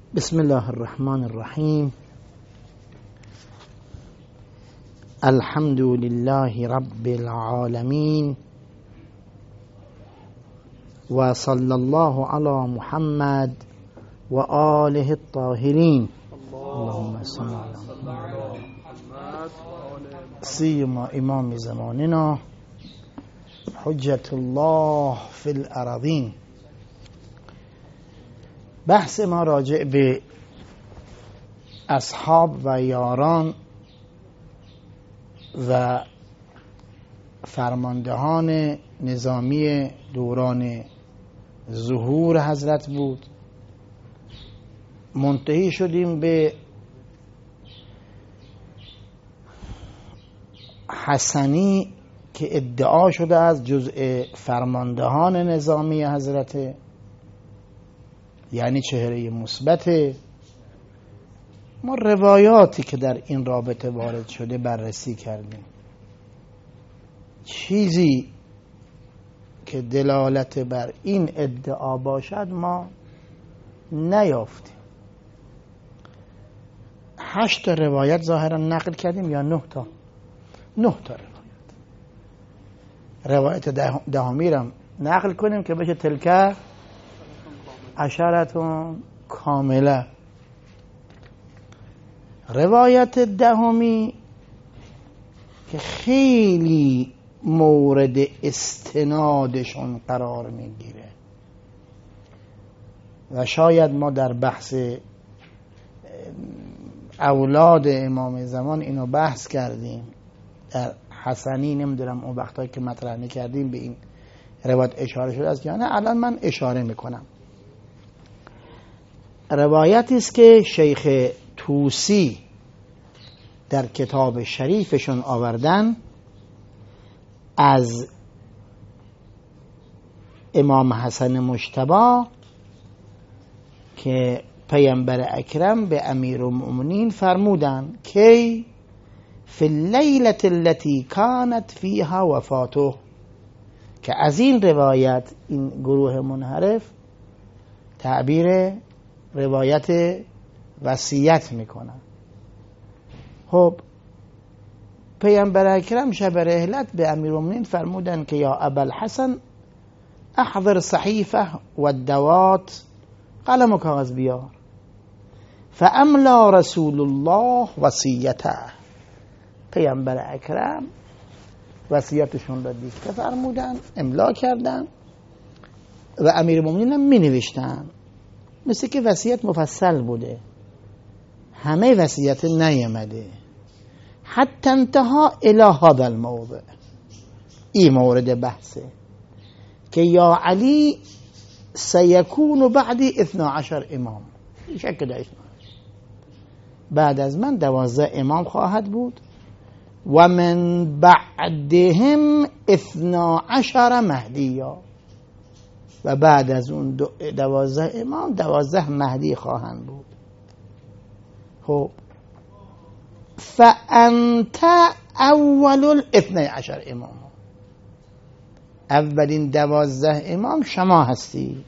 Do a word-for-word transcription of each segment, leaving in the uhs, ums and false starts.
بسم الله الرحمن الرحیم. الحمد لله رب العالمین و صلی الله علی محمد و آله الطاهرین. اللهم صل علی محمد سیما امام زماننا حجت الله فی الارضین. بحث ما راجع به اصحاب و یاران و فرماندهان نظامی دوران ظهور حضرت بود. منتهی شدیم به حسنی که ادعا شده از جزء فرماندهان نظامی حضرت، یعنی چهره مثبت. ما روایاتی که در این رابطه وارد شده بررسی کردیم. چیزی که دلالت بر این ادعا باشد ما نیافتیم. هشت تا روایت ظاهرا نقل کردیم یا نه تا نه تا روایت. روایت ده دهمی را نقل کنیم که بشه تلکه عشرتون کامله. روایت دهمی که خیلی مورد استنادشون قرار میگیره و شاید ما در بحث اولاد امام زمان اینو بحث کردیم، در حسنی نمیدونم اون وقتایی که مطرح نکردیم به این روایت اشاره شده است یا نه. الان من اشاره میکنم. روایتی است که شیخ طوسی در کتاب شریفشون آوردن از امام حسن مجتبی که پیامبر اکرم به امیرالمؤمنین فرمودن کی فی اللیلة التي كانت فیها وفاته، که از این روایت این گروه منحرف تعبیر روایت وصیت میکنن. خب پیامبر اکرم شب رحلت به امیرالمؤمنین فرمودن که یا ابوالحسن احضر صحیفه و الدوات، قلم و کاغذ بیار. فاملا رسول الله وصیته، پیامبر اکرم وصیتشون را دیکته فرمودن، املا کردن و امیرالمؤمنین هم می نوشتن. مثل که وصیت مفصل بوده، همه وصیت نیامده. حتی انتها الی هذا الموضع، این مورد بحثه که یا علی سیکون بعدی اثنا عشر امام، شک درش بعد از من دوازده امام خواهد بود و من بعدهم اثنا عشر مهدیا، و بعد از اون دوازده امام دوازده مهدی خواهند بود. خب فانت اول الاثنی عشر امام، اولین دوازده امام شما هستید.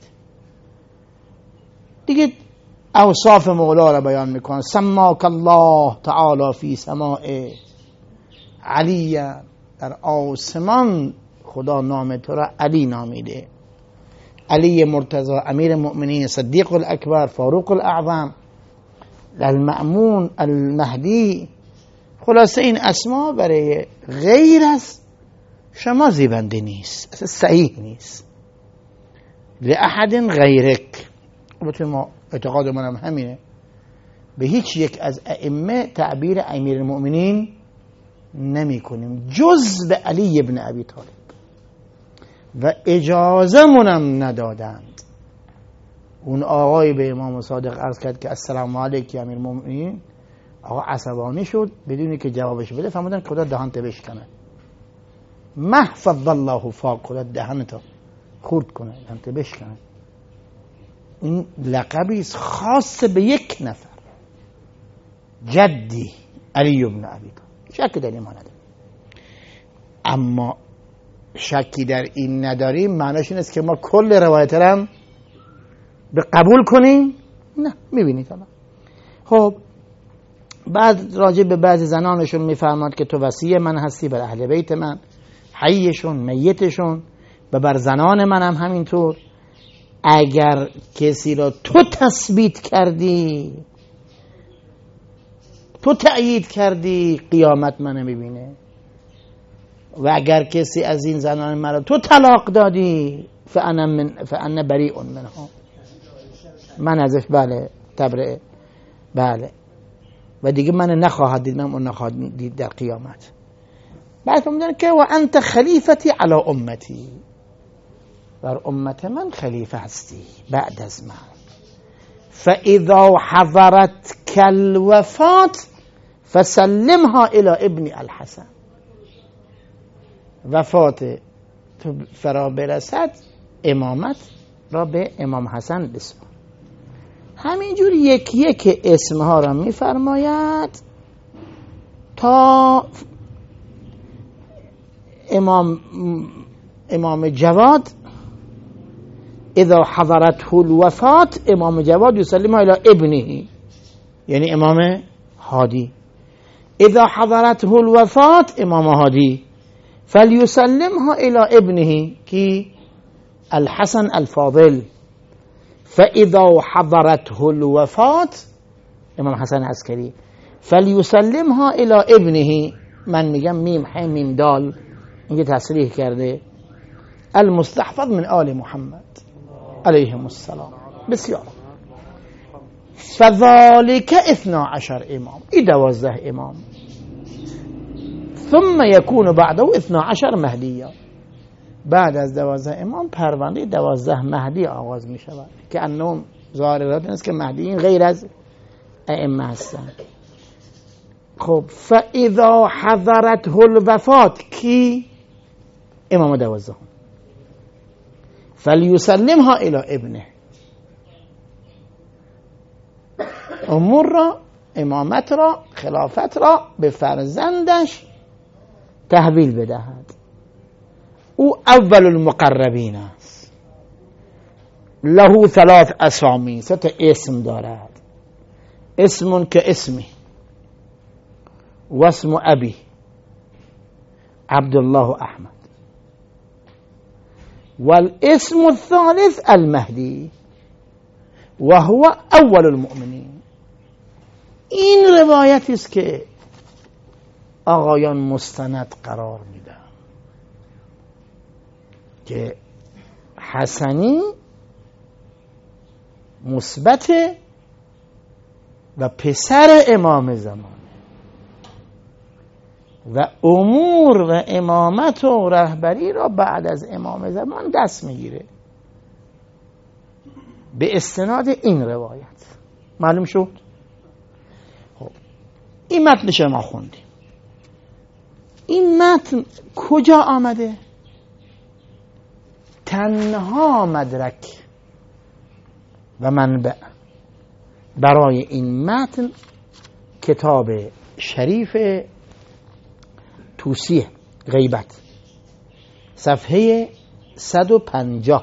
دیگه اوصاف مولا را بیان میکنه. سماک الله تعالی فی سماء علی، در آسمان خدا نام تو را علی نامیده. علی مرتضی امیر المؤمنین صدیق الاکبر فاروق الاعظم المأمون المهدی. خلاصه این اسما برای غیر از شما زیبنده نیست، اصلا صحیح نیست. لأحد غیرک. البته ما اعتقاد منم همینه، به هیچ یک از ائمه تعبیر امیر المؤمنین نمی کنیم جز به علی ابن ابی طالب، و اجازه منم ندادند. اون آقای به امام صادق عرض کرد که السلام علیک یا امیر المؤمنین. آقا عصبانی شد، بدونی که جوابش بده فرمودن خدا دهانت بشکنه. محفظ الله فاق، خدا دهانت خورد کنه، دهانت بشکنه. این لقبی خاص به یک نفر، جدی علی ابن ابی طالب. شک در این نداریم، اما شکی در این نداریم معناش این است که ما کل روایت را به قبول کنیم؟ نه میبینید حالا. خب بعد راجع به بعضی زنانشون میفرماد که تو وصی من هستی بر اهل بیت من، حیشون میتشون، و بر زنان من هم همینطور. اگر کسی را تو تثبیت کردی، تو تأیید کردی، قیامت منو میبینه. و اگر کسی از این زنان مرا تو طلاق دادی، فانا من فانا بریء منها، من ازش بله تبرئه، بله، و دیگه من نخواهد دید، من نخواهد دید در قیامت. بعد میگن که و انت خلیفتی علی امتی، بر امت من خلیفه هستی بعد از من. فاذا حضرت الوفات فسلمها الى ابن الحسن، وفات تو فرا برسد امامت را به امام حسن بسپار. همینجور یک یک اسمها را میفرماید تا امام امام جواد اذا حضرته الوفات، امام جواد یسلمها الى ابنه، یعنی امام هادی. اذا حضرته الوفات، امام هادی، فلیسلمها الى ابنه کی الحسن الفاضل. فاذا حضرته الوفات، امام حسن عسکری، فلیسلمها الى ابنه، من میگم میم ح میم دال، اینجا تصریح کرده، المستحفظ من آل محمد علیهم السلام. بسیار. فذلك اثنا عشر امام، ای دوازده امام. ثم يكون بعده اثنا عشر مهدیه، بعد از دوازده امام پرونده دوازده مهدی آغاز می شود که انهم ظاهرات است که مهدیین غیر از ائمه هستند. خب فاذا حضرته الوفات کی؟ امام دوازده، فلیسلمها الى ابنه، امور را، امامت را، خلافت را به فرزندش تحویل بدهد. او اول المقربین است، له ثلاث اسامی، سه تا اسم دارد. اسم که اسمی و اسم ابی عبدالله احمد، والاسم الثالث المهدی و هو اول المؤمنین. این روایتی است که آقایان مستند قرار میدن که حسنی مثبت و پسر امام زمان و امور و امامت و رهبری را بعد از امام زمان دست میگیره به استناد این روایت. معلوم شد؟ خب این متنش ما خوندیم. این متن کجا آمده؟ تنها مدرک و منبع برای این متن کتاب شریف توصیه غیبت، صفحه صد و پنجاه.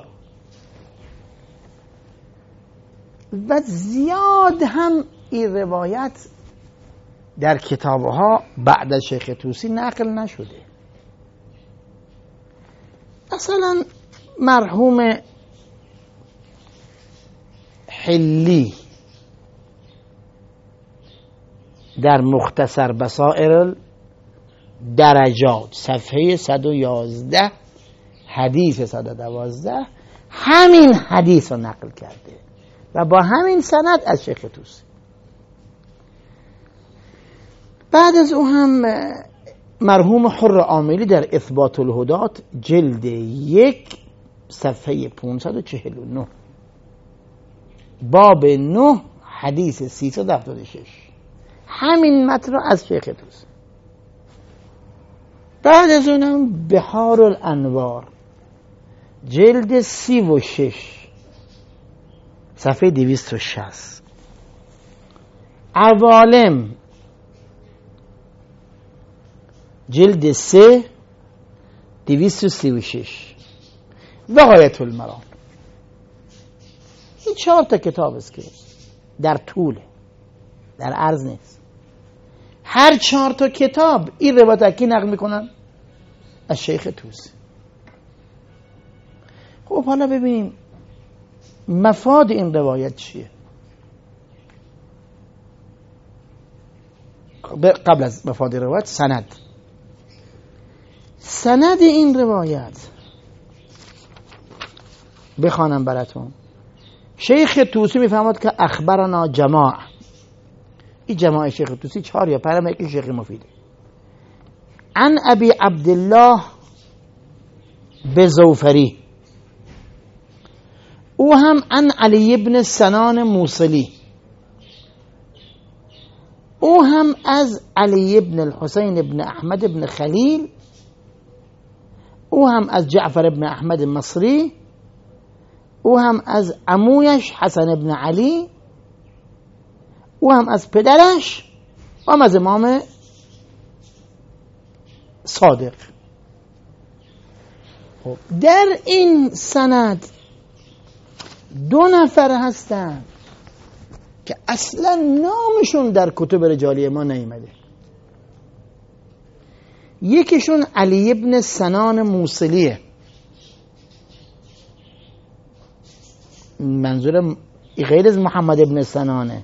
و زیاد هم این روایت در کتابها بعد از شیخ توسی نقل نشده. مثلا مرحوم حلی در مختصر بصائر درجات صفحه صد و یازده حدیث صد و دوازده همین حدیث رو نقل کرده و با همین سند از شیخ توسی. بعد از او هم مرحوم حر عاملی در اثبات الهدات جلد یک صفحه پانصد و چهل و نه باب نه حدیث سیصد و هفتاد و شش همین متن رو از شیخ توسی. بعد از اونم بحار الانوار جلد سی و شش صفحه دویست و شصت، عوالم جلد سه دویست و سی و شش و غایت المرام. این چهار تا کتاب است که در طول، در عرض نیست. هر چهار تا کتاب این روایت اکی نقل میکنن از شیخ طوسی. خب حالا ببینیم مفاد این روایت چیه. قبل از مفاد روایت سند. سند این روایت بخوانم براتون. شیخ طوسی میفهمد که اخبرنا جماع، این جماع شیخ طوسی چهار یا پنج، یکی شیخ مفیده. عن ابی عبدالله بزوفری، او هم عن علی ابن سنان موصلی، او هم از علی ابن الحسین ابن احمد ابن خلیل، او هم از جعفر ابن احمد مصری، او هم از عمویش حسن ابن علی، او هم از پدرش و هم از امام صادق. خب در این سند دو نفر هستن که اصلا نامشون در کتب رجالی ما نیامده. یکیشون علی ابن سنان موصلیه، منظور غیر از محمد ابن سنانه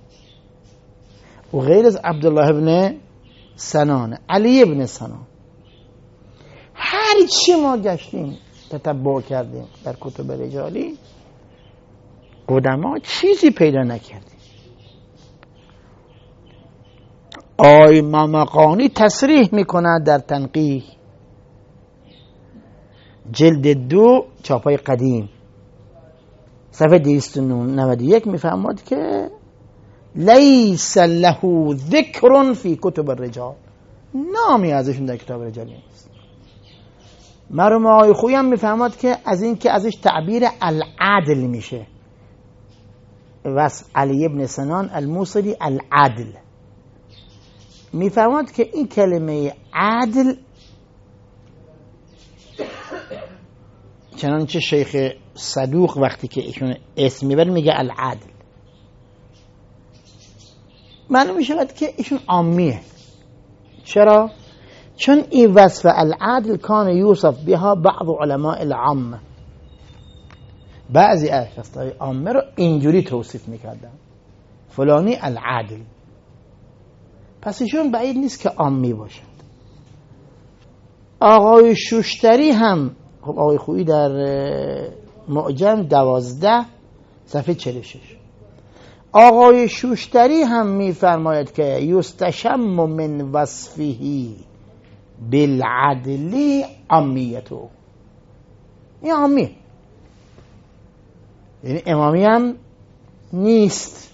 و غیر از عبدالله ابن سنانه، علی ابن سنان. هر چی ما گشتیم تتبع کردیم در کتب رجالی قدما چیزی پیدا نکردیم. آی مامقانی تصریح میکند در تنقیح جلد دو چاپای قدیم صفحه دویست و نود و یک میفهمد که لیس له ذکر فی کتب الرجال، نامی ازشون در کتاب رجال نیست. مرحوم آقای خویی هم میفهمد که از این که ازش تعبیر العدل میشه، وصف علی ابن سنان الموصلی العدل، میفهمد که این کلمه عدل چنانچه شیخ صدوق وقتی که ایشون اسم میبره میگه العدل، معلوم میشود که ایشون عامیه. چرا؟ چون این وصف العدل کان یوصف بها بعض علماء العامه، بعضی اشخاص عامه رو اینجوری توصیف میکردن فلانی العدل، پس ایشون بعید نیست که عامی باشد. آقای شوشتری هم، خب آقای خویی در معجم دوازده صفحه چهل و شش، آقای شوشتری هم میفرماید که یستشم من وصفه بالعدل عامیتو، این عامی، یعنی امامی هم نیست.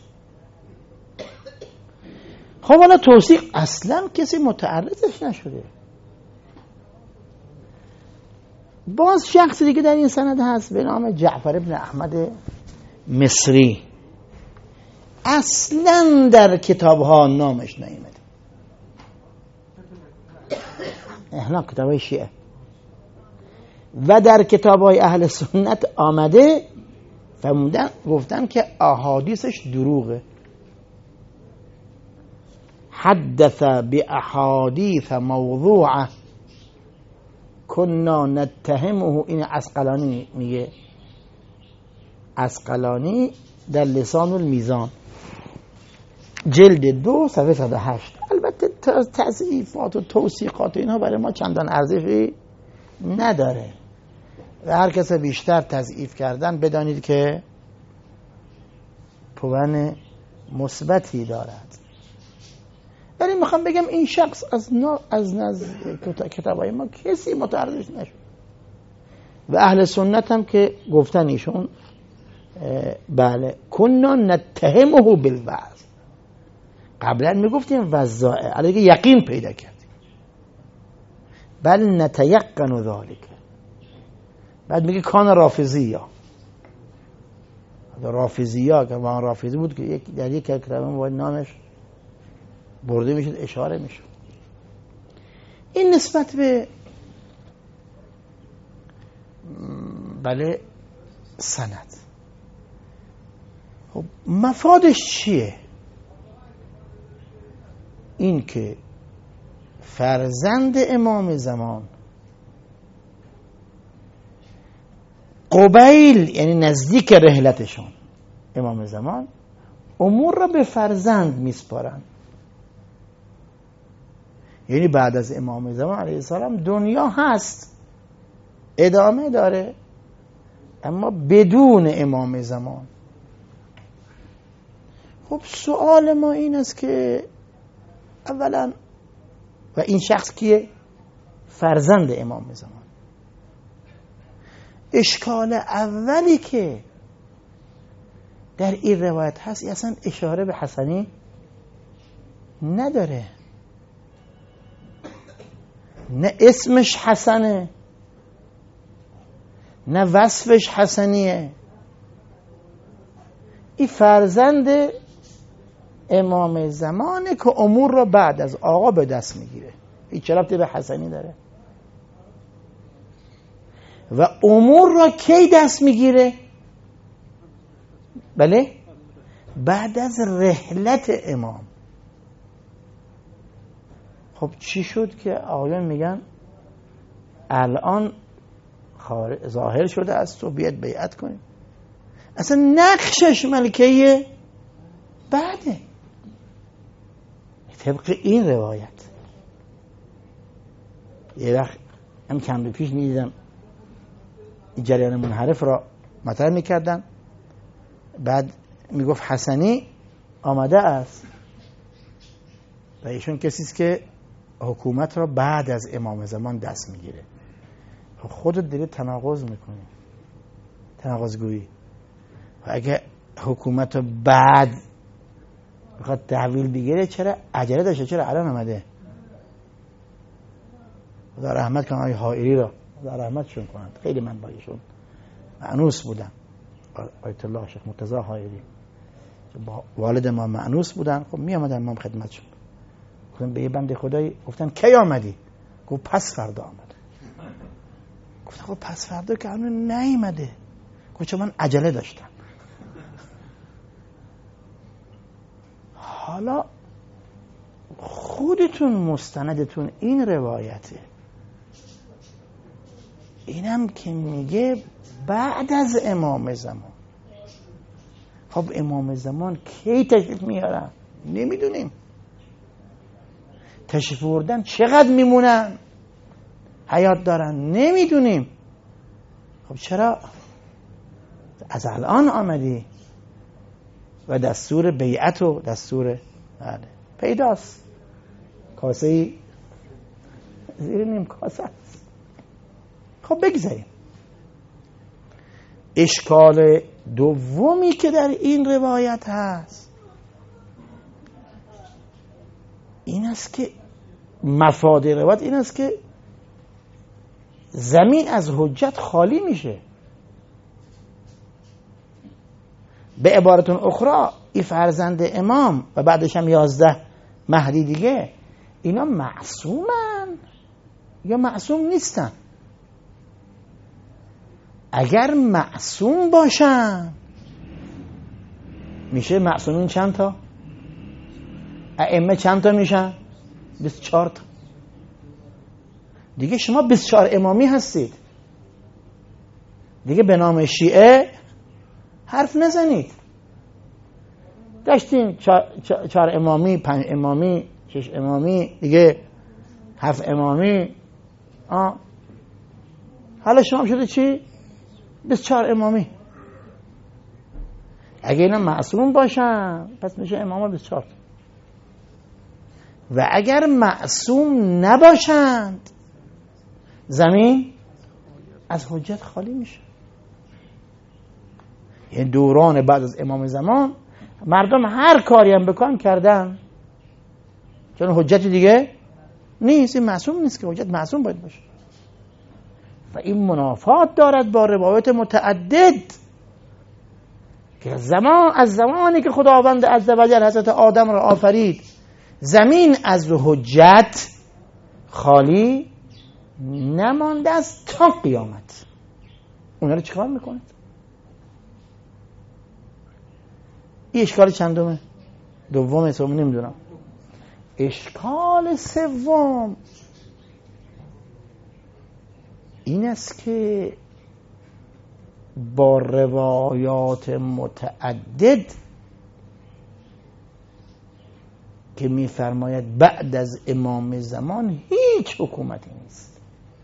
خب حالا توصیف اصلا کسی متعرضش نشده. باز شخص دیگه در این سند هست به نام جعفر ابن احمد مصری، اصلا در کتاب ها نامش نیامده، احنا کتاب های شیعه، و در کتاب های اهل سنت آمده فرمودن گفتن که احادیثش دروغه. حدث باحادیث موضوعه کنا نتهمه، این عسقلانی میگه، عسقلانی در لسان المیزان جلد دو صفحه صد و هشت. البته تضعیفات و توثیقات اینها برای ما چندان ارزشی نداره و هر کس بیشتر تضعیف کردن بدانید که پوان مثبتی دارد. ولی میخوام بگم این شخص از نا از نزد کتابای ما کسی متعرض نشد و اهل سنت هم که گفتن ایشون بله کنا نتهمه بالوعظ، قبلا میگفتیم وزائع، الان یقین پیدا کردیم، بل نتیقن ذالک. بعد میگه کان رافضیه، رافضیه که ما رافضی بود که یک در یک کلمه باید نامش برده میشد، اشاره میشد. این نسبت به بله سند. خب مفادش چیه؟ این که فرزند امام زمان قبیل، یعنی نزدیک رحلتشون، امام زمان امور را به فرزند میسپارن. یعنی بعد از امام زمان علیه السلام دنیا هست، ادامه داره، اما بدون امام زمان. خب سوال ما این است که اولا، و این شخص کیه؟ فرزند امام زمان. اشکال اولی که در این روایت هست اصلا اشاره به حسنی نداره، نه اسمش حسنه نه وصفش حسنیه. این فرزند امام زمانه که امور را بعد از آقا به دست میگیره. این چه ربطی به حسنی داره؟ و امور را کی دست میگیره؟ بله؟ بعد از رحلت امام. خب چی شد که آقایان میگن الان ظاهر شده از تو بیاد بیعت کنیم؟ اصلا نقشش ملکه بعده طبق این روایت. یه وقت هم کم به پیش میدیدم این جریان منحرف را مطرح میکردن، بعد میگفت حسنی آمده است و ایشون کسیست که حکومت را بعد از امام زمان دست میگیره. خودت داری تناقض میکنی، تناقضگویی. و اگه حکومت رو بعد بخواد تحویل بگیره چرا عجله داشته؟ چرا الان آمده؟ خدا رحمت کنه آقای حائری را، خدا رحمتشون کنند، خیلی من با ایشون مأنوس بودم. آیت الله شیخ مرتضی حائری با والد ما مأنوس بودن. خب می آمدن ما خدمتشون. گفتم به یه بنده خدایی، گفتن کی آمدی؟ گفت پس فردا آمد. گفتم خب پس فردا که هنوز نیامده. گفت چون من عجله داشتم. حالا خودتون مستندتون این روایته، اینم که میگه بعد از امام زمان. خب امام زمان کی تشریف میارن؟ نمیدونیم. تشریف بردن چقدر میمونن؟ حیات دارن؟ نمیدونیم. خب چرا از الان آمدی و دستور بیعت و دستور بله پیداست؟ کاسه ای زیر نیم کاسه است. خب بگذاریم. اشکال دومی که در این روایت هست این است که مفاد روایت این است که زمین از حجت خالی میشه. به عبارتون اخرى این فرزند امام و بعدش هم یازده مهدی دیگه، اینا معصومن یا معصوم نیستن؟ اگر معصوم باشن میشه معصومین چند تا؟ ائمه چند تا میشن؟ بیست و چهار تا. دیگه شما بیست و چهار امامی هستید دیگه، به نام شیعه حرف نزنید. داشتیم چهار امامی، پنج امامی، شش امامی، دیگه هفت امامی. آه. حالا شما شده چی؟ بیست و چهار امامی. اگه اینا معصوم باشن پس میشه امام بیست و چهار. و اگر معصوم نباشند زمین از حجت خالی میشه. یعنی دوران بعد از امام زمان مردم هر کاری هم بکنن کردن، چون حجت دیگه نیست. این معصوم نیست که حجت معصوم باید باشه. و این منافات دارد با روایت متعدد که زمان از زمانی که خداوند عزوجل حضرت آدم را آفرید زمین از حجت خالی نمانده است تا قیامت. اونا رو چیکار میکنید؟ این اشکال چندمه؟ دومه، سوم نمیدونم. اشکال سوم این است که با روایات متعدد که می‌فرماید بعد از امام زمان هیچ حکومتی نیست،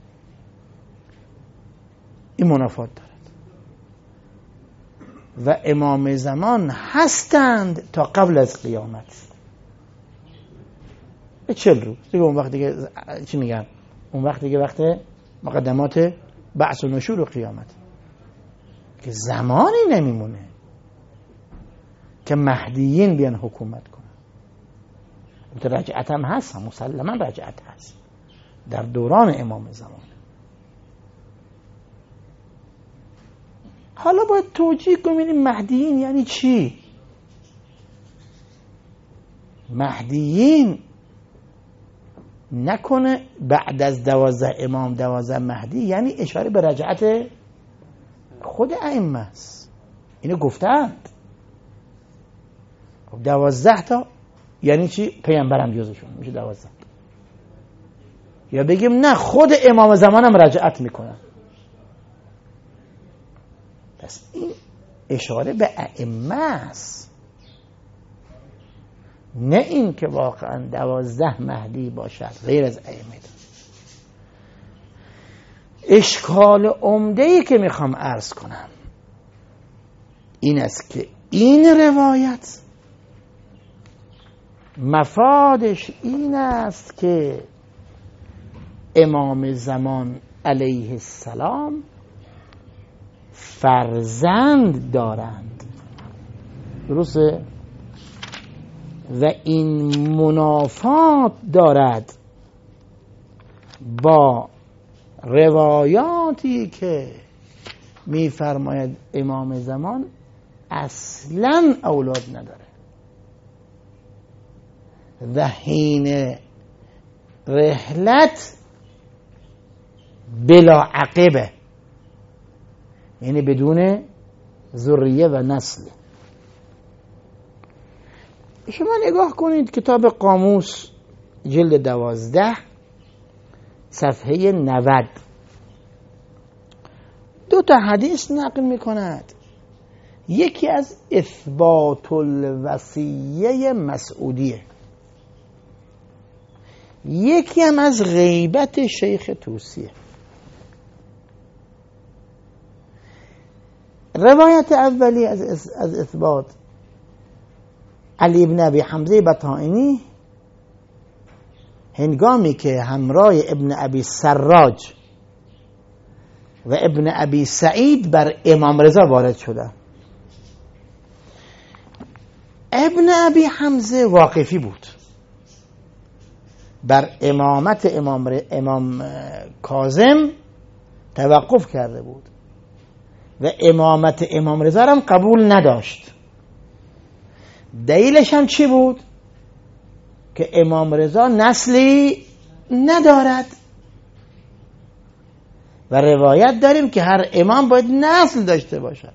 این منافات دارد و امام زمان هستند تا قبل از قیامت به چل روز دیگه. اون وقت دیگه چی میگن؟ اون وقت دیگه وقت مقدمات بعث و نشور و قیامت که زمانی نمیمونه که مهدیین بیان حکومت کنن. رجعت هم هست، مسلما رجعت هست در دوران امام زمان. حالا باید توجیه کنیم مهدیین یعنی چی؟ مهدیین نکنه بعد از دوازده امام دوازده مهدی یعنی اشاره به رجعت خود ائمه است. اینو گفتند. خب دوازده تا یعنی چی؟ پیامبرم جزشون میشه دوازده. یا بگیم نه خود امام زمانم رجعت میکنن. پس این اشاره به ائمه است، نه این که واقعا دوازده مهدی باشد غیر از ائمه. اشکال عمده‌ای که میخوام عرض کنم این است که این روایت مفادش این است که امام زمان علیه السلام فرزند دارند، درسته؟ و این منافات دارد با روایاتی که میفرماید امام زمان اصلا اولاد نداره و حین رحلت بلا عقبه، یعنی بدون ذریه و نسل. شما نگاه کنید کتاب قاموس جلد دوازده صفحه نود، دو تا حدیث نقل می کند. یکی از اثبات الوصیه مسعودیه، یکی هم از غیبت شیخ طوسیه. روایت اولی از از اثبات علی ابن ابی حمزه بطائنی هنگامی که همراه ابن ابی سراج و ابن ابی سعید بر امام رضا وارد شدند. ابن ابی حمزه واقفی بود، بر امامت امام, امام کاظم توقف کرده بود و امامت امام رضا هم قبول نداشت. دلیلش هم چی بود؟ که امام رضا نسلی ندارد و روایت داریم که هر امام باید نسل داشته باشد.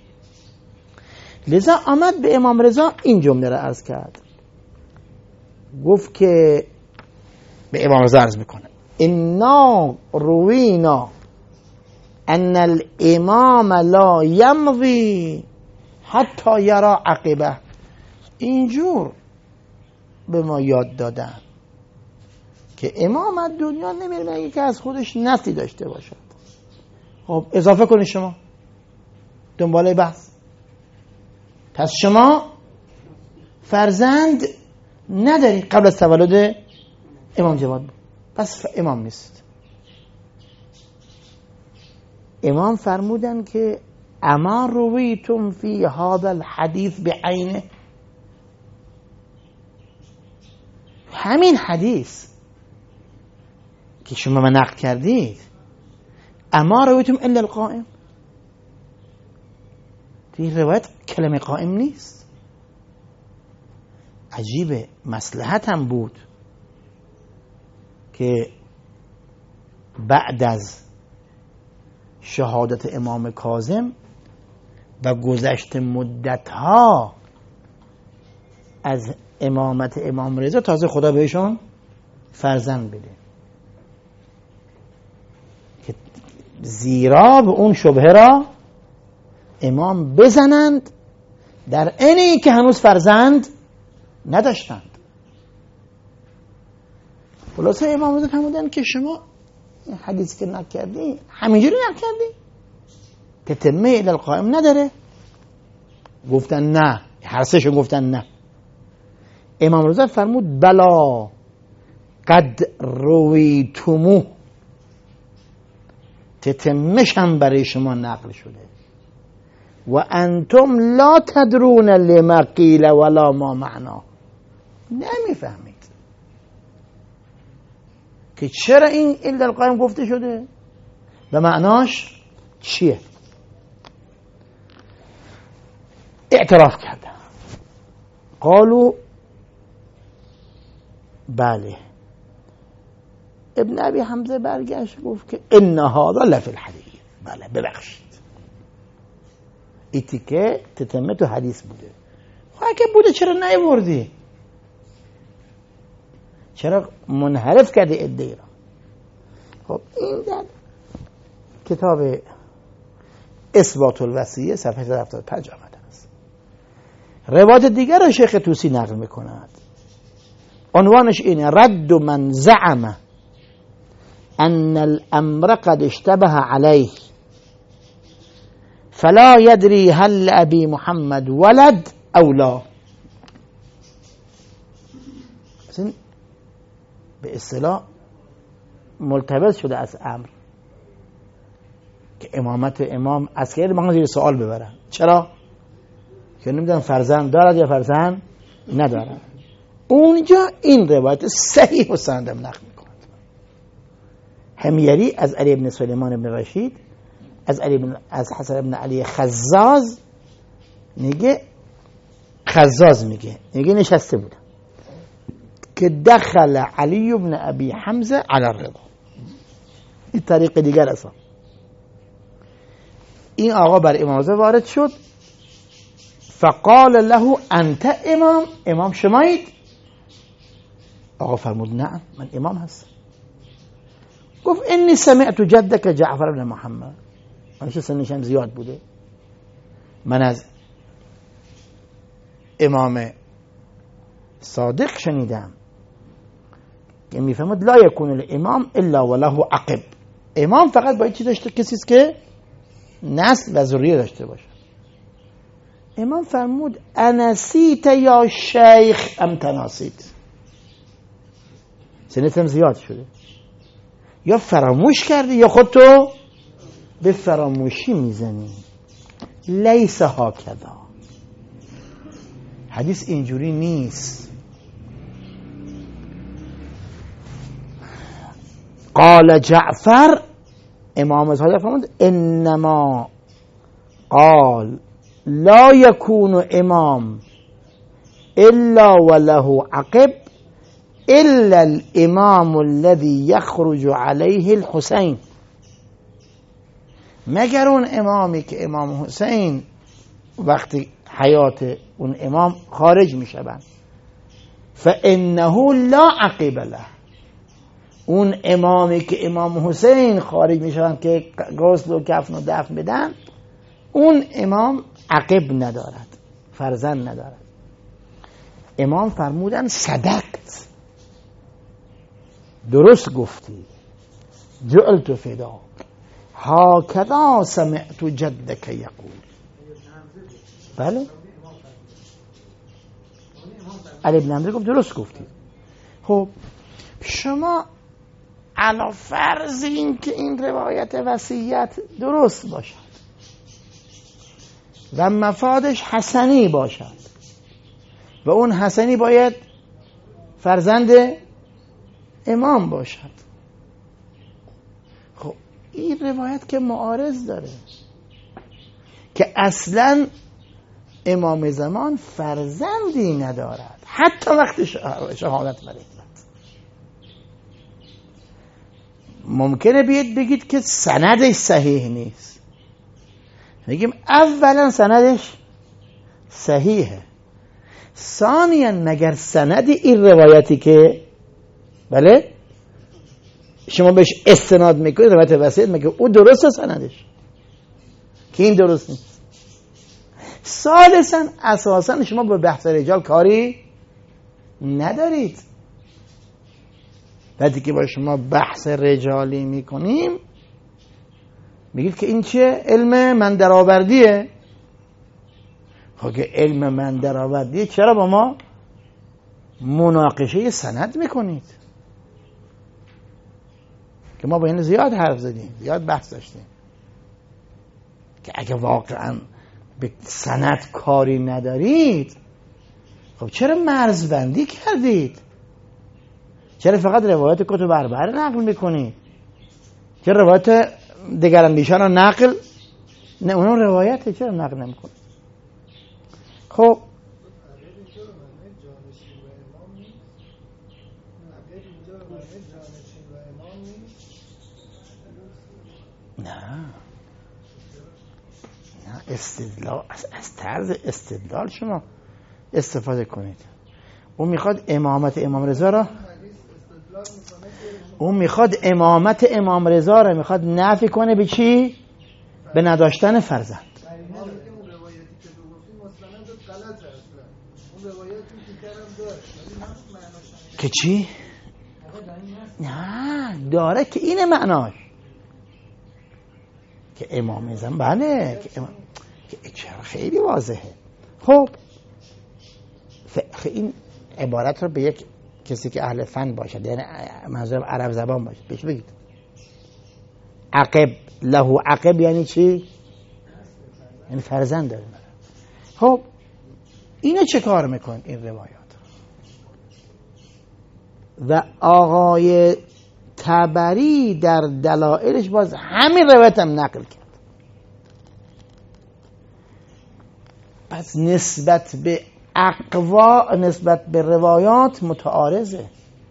لذا آمد به امام رضا این جمله را عرض کرد، گفت که به امام رضا عرض میکنه انا روینا ان الامام لا یمضی حتی یرا عقبه. اینجور به ما یاد دادن که امام از دنیا نمیره مگه که از خودش نسلی داشته باشد. خب اضافه کنید شما دنباله بحث. پس شما فرزند نداری قبل از تولد امام جواد بود، پس امام نیست. امام فرمودن که اما رویتم فی هذا الحدیث بعینه، همین حدیث که شما من نقل کردید، اما رویتم الا القائم، توی روایت کلمه قائم نیست. عجیبه، مصلحت هم بود که بعد از شهادت امام کاظم و گذشت مدتها از امامت امام رضا تازه خدا بهشون فرزند بده، که زیرا به اون شبهه را امام بزنند در اینی که هنوز فرزند نداشتند. خلاصه امام رضا فرمودن که شما این حدیثی که نقل کردی همینجوری نقل کردی، تتمه الی القائم نداره؟ گفتن نه، هر سهشون گفتن نه. امام رضا فرمود بلا قد رویتموه، تتمش هم برای شما نقل شده، و انتم لا تدرون لما قیل ولا ما معنا، نمیفهمید که چرا این الی القائم گفته شده و معناش چیه. اعتراف کردن، قالوا بله. ابن ابی حمزه برگشت گفت که ان هذا لفی الحدیث، بله ببخشید ایتی که تتمه تو حدیث بوده. خب اگه بوده چرا نیاوردی؟ چرا منحرف کردی ادعی را؟ خب این در کتاب اثبات الوصیه صفحه صد و هفتاد و پنج آمده است. روایت دیگر را شیخ طوسی نقل میکند، عنوانش اینه: رد من زعم ان الامر قد اشتبه علیه فلا يدري هل ابي محمد ولد او لا. به اصطلاح ملتبس شده از امر که امامت امام از که ما زیر سوال ببرن. چرا؟ که نمیدونم فرزند دارد یا فرزند ندارد. اونجا این روایت صحیح و سندم نقل میکند. همیری از علی بن سلیمان بن رشید از علی بن از حسن بن علی خزاز میگه، خزاز میگه میگه نشسته بودم که دخل علی بن ابی حمزه علی الرضا. این طریق دیگر اصلا این آقا بر امام رضا وارد شد، فقال له انت امام، امام شمایید؟ آقا فرمود نه من امام هستم. گفت انی سمعت جدک جعفر بن محمد، منش سنشم زیاد بوده، من از امام صادق شنیدم که میفهمد لا یکون الامام الا وله عقب، امام فقط باید چی داشته؟ کسی است که نسل و ذریه داشته باشه. امام فرمود انسیت یا شیخ ام تناسیت، سنتم زیاد شده، یا فراموش کردی یا خود تو به فراموشی میزنی. لیس هاکذا، حدیث اینجوری نیست. قال جعفر، امام صادق فرمود انما قال لا يكون امام الا وله عقب الا الامام الذي يخرج عليه الحسين، مگر اون امامی که امام حسین وقتی حیات اون امام خارج می شوند، فانه لا عقب له، اون امامی که امام حسین خارج می شوند که غسل و کفن و دفن بدن، اون امام عقب ندارد، فرزند ندارد. امام فرمودن صدقت، درست گفتی، جعلت فداک، هاکذا سمعت جدک یقول. بله علی بن حمزه گفت درست گفتی. خب شما علی فرض این که این روایت وصیت درست باشد و مفادش حسنی باشد و اون حسنی باید فرزند امام باشد، خب این روایت که معارض داره که اصلا امام زمان فرزندی ندارد حتی وقتی شهادت و رحمت. ممکنه بیاد بگید که سندش صحیح نیست، میگیم اولا سندش صحیحه، ثانیاً مگر سند این روایتی که بله شما بهش استناد میکنید روایت وسیعت، مگر او درسته سندش که این درست نیست؟ ثالثاً اساساً شما به بحث رجال کاری ندارید. وقتی که با شما بحث رجالی میکنیم میگید که این چیه؟ علم من درآوردیه. خب که علم من درآوردیه چرا با ما مناقشه سند میکنید؟ که ما با این زیاد حرف زدیم، زیاد بحث داشتیم که اگه واقعا به سند کاری ندارید خب چرا مرزبندی کردید؟ چرا فقط روایت کتب اربعه نقل میکنید؟ چرا روایت دگراندیشان رو نقل نه اونم روایته چرا نقل نمیکنید؟ خب نه نه استدلال از طرز استدلال شما استفاده کنید. اون میخواد امامت امام رضا را اون میخواد امامت امام رضا را میخواد نفی کنه به چی؟ به نداشتن فرزند. که چی؟ نه داره که اینه معناش که امام زمان بله که, امام... که چرا خیلی واضحه. خب این عبارت رو به یک کسی که اهل فن باشد یعنی منظورم عرب زبان باشه بهش بگید. عقب له عقب یعنی چی؟ یعنی فرزند داره. خب اینو چه کار میکن این روایات؟ و آقای طبری در دلائلش باز همین روایت هم نقل کرد. پس نسبت به اقوا نسبت به روایات متعارضه.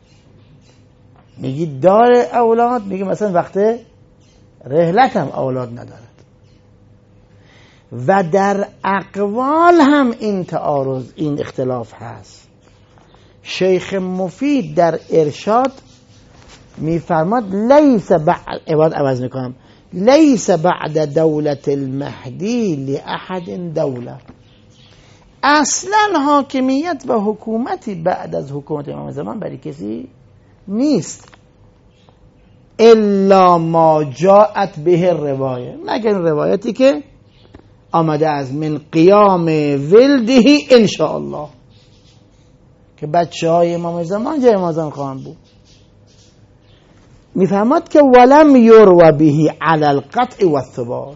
میگی داره اولاد، میگی مثلا وقت رحلت هم اولاد ندارد. و در اقوال هم این تعارض این اختلاف هست. شیخ مفید در ارشاد میفرماد لیس بعد عبارت عوض میکنم لیس بعد دولت المهدی لأحد دوله. اصلا حاکمیت و حکومتی بعد از حکومت امام زمان برای کسی نیست الا ما جاءت به روایه، مگر روایتی که آمده از من قیام ولده انشاءالله که بچه های امام زمان جای امام زمان خواهند بود. میفهمد که ولم یروى به علی القطع و الثبات.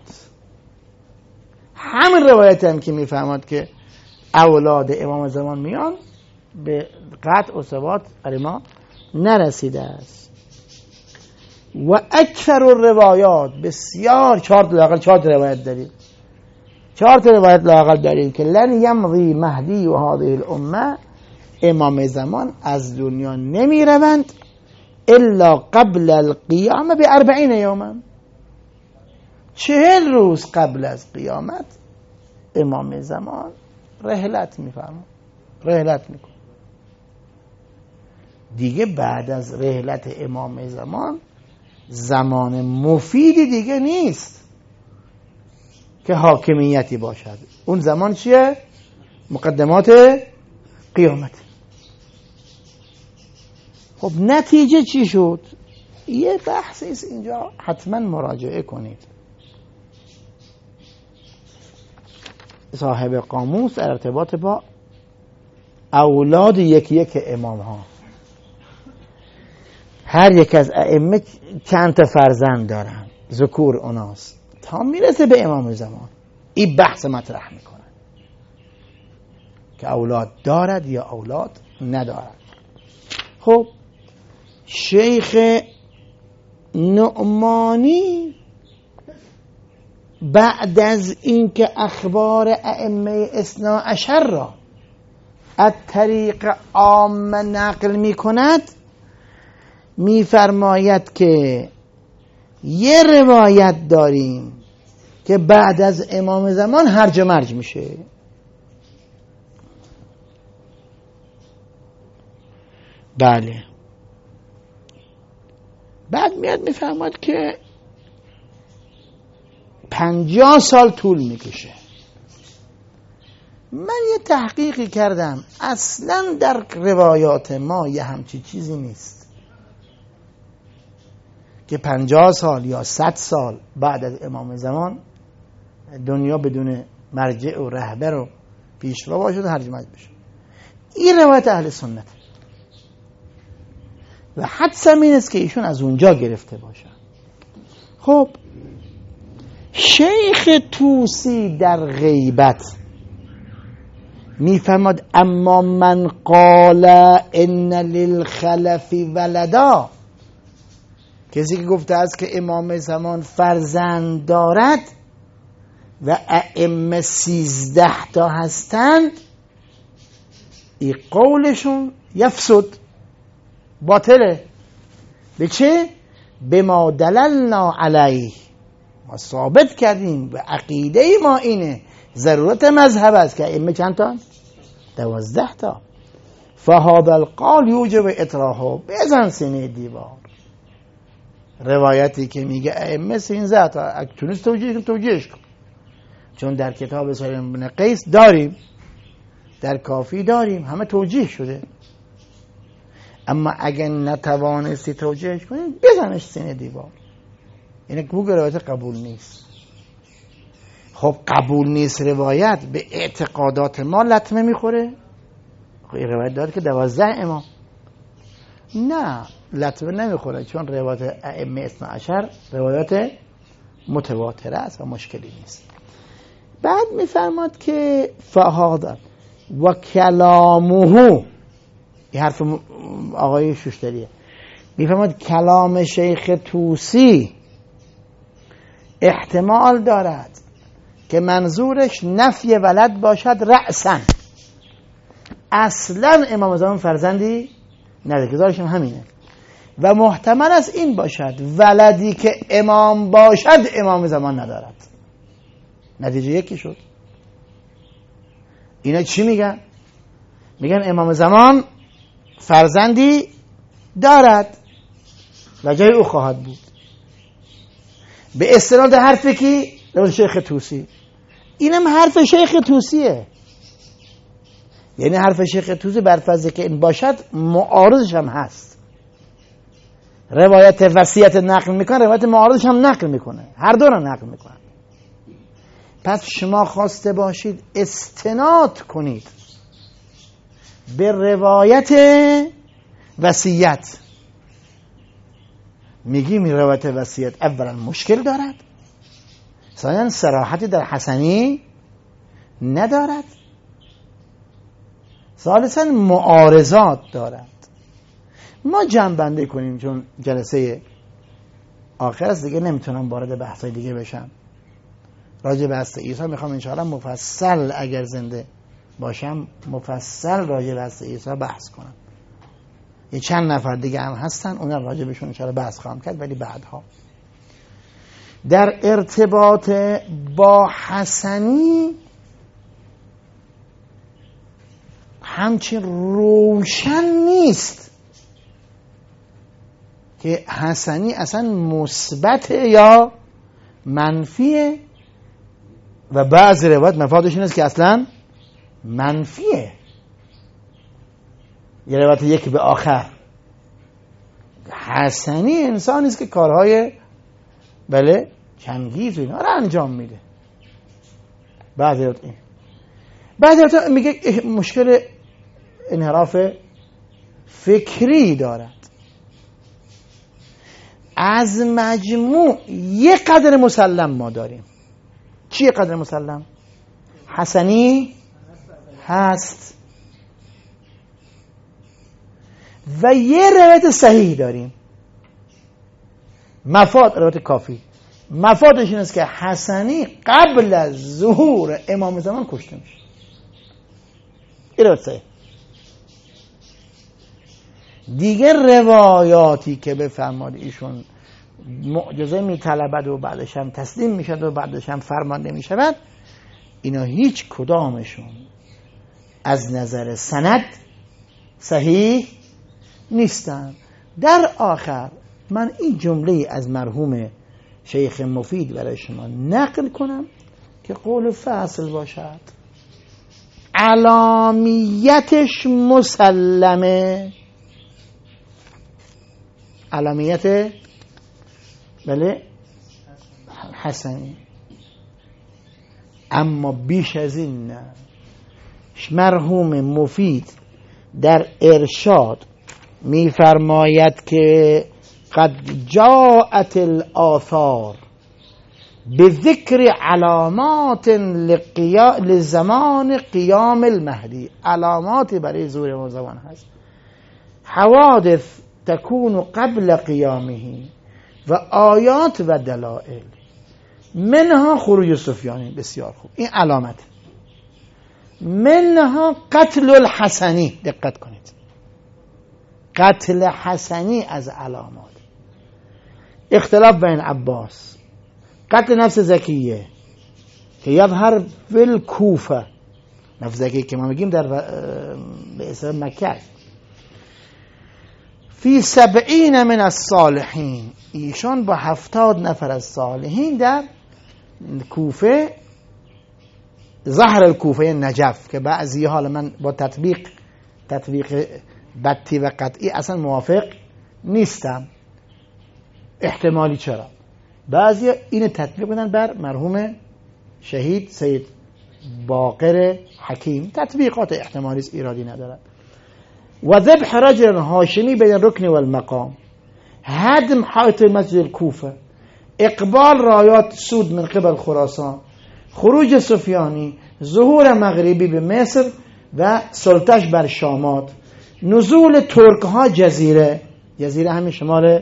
همین روایت هم که میفهمد که اولاد امام زمان میان به قطع و ثبات ما نرسیده است. و اکثر الروایات بسیار چهار تا لااقل چهار تا روایت داریم چهار تا روایت لااقل داریم که لن یمضی مهدی و هذه الامه امام زمان از دنیا نمی روند الا قبل القیامه به اربعین یوما. چهل روز قبل از قیامت امام زمان رحلت میفرما رحلت میکن. دیگه بعد از رحلت امام زمان زمان مفیدی دیگه نیست که حاکمیتی باشد. اون زمان چیه؟ مقدمات قیامت. خب نتیجه چی شد؟ یه بحثی است اینجا حتما مراجعه کنید. صاحب قاموس در ارتباط با اولاد یکی یک امام ها، هر یک از ائمه چند تا فرزند دارن ذکور اوناست تا میرسه به امام زمان این بحث مطرح میکنن که اولاد دارد یا اولاد ندارد. خب شیخ نعمانی بعد از اینکه اخبار ائمه اثنا عشر را از طریق عام نقل می کند می فرماید که یه روایت داریم که بعد از امام زمان هرج و مرج میشه. بله. بعد میاد میفهمد که پنجاه سال طول میکشه. من یه تحقیقی کردم، اصلا در روایات ما یه همچی چیزی نیست که پنجاه سال یا صد سال بعد از امام زمان دنیا بدون مرجع و رهبر و پیشوا باشه و ترجمه بشه. این روایت اهل سنت و حدسم این است که ایشون از اونجا گرفته باشن. خب شیخ طوسی در غیبت میفهمد اما من قال ان للخلف ولدا، کسی که گفته است که امام زمان فرزند دارد و ائمه سیزده تا هستند، این قولشون یفسد، باطله. به چه؟ به ما دللنا علیه، ما ثابت کردیم و عقیده ما اینه، ضرورت مذهب است که ائمه چند تا؟ دوازده تا. فهذا القول یوجب اطراحه، بزن سینه دیوار. روایتی که میگه ائمه سیزده تا اکتونست توجیه کن توجیهش کن، چون در کتاب سلیم بن قیس داریم، در کافی داریم، همه توجیه شده. اما اگه نتوانستی توجیهش کنی بزنش سینه دیوار. اینه که بگو روایت قبول نیست. خب قبول نیست روایت، به اعتقادات ما لطمه میخوره. خب این روایت داره که دوازده امام، نه لطمه نمیخوره، چون روایت ائمه اثنا عشر روایت متواتره است و مشکلی نیست. بعد میفرماد که فهذا و کلامه، این حرف آقای شوشتریه، میفرماد کلام شیخ طوسی احتمال دارد که منظورش نفی ولد باشد رأساً، اصلا امام زمان فرزندی نداره، که دارشم همینه، و محتمل است این باشد ولدی که امام باشد امام زمان ندارد. نتیجه یکی شد. اینا چی میگن؟ میگن امام زمان فرزندی دارد و جای او خواهد بود، به استناد حرفی که روز شیخ طوسی. اینم حرف شیخ طوسیه، یعنی حرف شیخ طوسی بر فرض که این باشد معارضش هم هست. روایت وصیت نقل میکنه، روایت معارضش هم نقل میکنه، هر دو رو نقل میکنه. پس شما خواسته باشید استناد کنید به روایت وصیت، میگیم این روایت وصیت اولا مشکل دارد، ثانیا صراحتی در حسنی ندارد، ثالثا معارضات دارد. ما جمع بندی کنیم چون جلسه آخر است دیگه، نمیتونم وارد بحثای دیگه بشم. راجع به هست عیسی میخوام انشاءالله مفصل اگر زنده باشم مفصل راجع به هست عیسی بحث کنم. یه چند نفر دیگه هم هستن، اونها راجع بهشون انشاءالله بحث خواهم کرد، ولی بعدها. در ارتباط با حسنی همچین روشن نیست که حسنی اصلا مثبت یا منفیه، و بعض روایت مفادش این است که اصلا منفیه. یه روایت یکی به آخر، حسنی انسانی است که کارهای بله چنگیز و اینا رو انجام میده. بعضی روایت این بعضی روایت میگه مشکل انحراف فکری دارد. از مجموع یک قدر مسلم ما داریم. چیه قدر مسلم؟ حسنی هست و یه روایت صحیح داریم. مفاد روایت کافی، مفادش این است که حسنی قبل از ظهور امام زمان کشته میشه. این روایت صحیح. دیگه روایاتی که بفرماد ایشون معجزه میطلبد و بعدش هم تسلیم میشد و بعدش هم فرمانده میشود، اینا هیچ کدامشون از نظر سند صحیح نیستن. در آخر من این جمله از مرحوم شیخ مفید برای شما نقل کنم که قول فصل باشد. علامیتش مسلمه، علامیت بله حسنی، اما بیش از این نه. مرحوم مفید در ارشاد میفرماید که قد جاءت الآثار بذکر علامات لزمان قیام المهدی. علامات برای ظهور زمان هست، حوادث تكون قبل قیامه و آیات و دلائل، منها خروج سفیانی. بسیار خوب، این علامت. منها قتل الحسنی، دقت کنید، قتل حسنی از علامات. اختلاف بین عباس، قتل نفس زکیه که یظهر فی الکوفه، نفس زکیه که ما میگیم در به اسم مکه، فی سبعین من الصالحین، ایشان با هفتاد نفر از صالحین در کوفه، ظهر الکوفه نجف، که بعضی حال من با تطبیق تطبیق بطی و قطعی اصلا موافق نیستم. احتمالی چرا؟ بعضی این تطبیق بدن بر مرحوم شهید سید باقر حکیم، تطبیقات احتمالی ایرادی ندارد. و ذبح رجل هاشمی بین الرکن والمقام، هدم حائط مسجد الکوفه، اقبال رایات سود من قبل خراسان، خروج سفیانی، ظهور مغربی به مصر و سلطش بر شامات، نزول ترک ها جزیره، جزیره همین شمال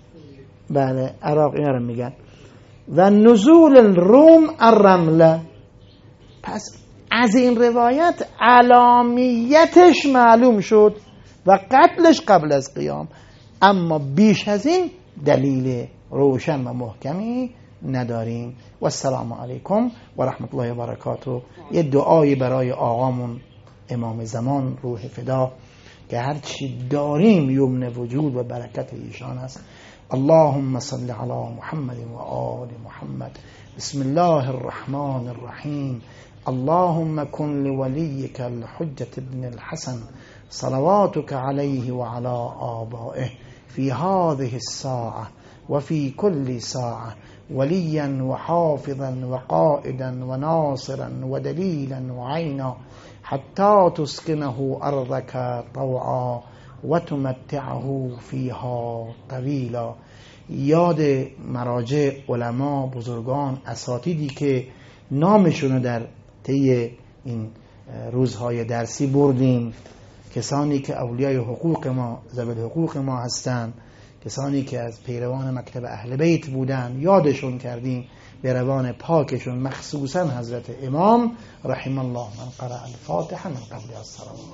بله عراق اینا رو میگن، و نزول الروم الرمله. پس از این روایت علامیتش معلوم شد و قتلش قبل از قیام، اما بیش از این دلیل روشن و محکمی نداریم. و السلام علیکم و رحمت الله و برکاته. یه دعایی برای آقامون امام زمان روح فدا که هرچی داریم یمن وجود و برکت ایشان است. اللهم صل علی محمد و آل محمد. بسم الله الرحمن الرحیم. اللهم كن لوليك الحجة ابن الحسن صلواتك عليه وعلى آبائه في هذه الساعة وفي كل ساعة وليا وحافظا وقائدا وناصرا ودليلا وعينا حتى تسكنه أرضك طوعا وتمتعه فيها طويلا. یاد مراجع، علما، بزرگان، اساتیدی که نامشون در طی این روزهای درسی بردیم، کسانی که اولیای حقوق ما، ذوی حقوق ما هستند، کسانی که از پیروان مکتب اهل بیت بودن، یادشون کردیم به روان پاکشون، مخصوصا حضرت امام رحم الله من قرأ الفاتحه من قبل الصلوات.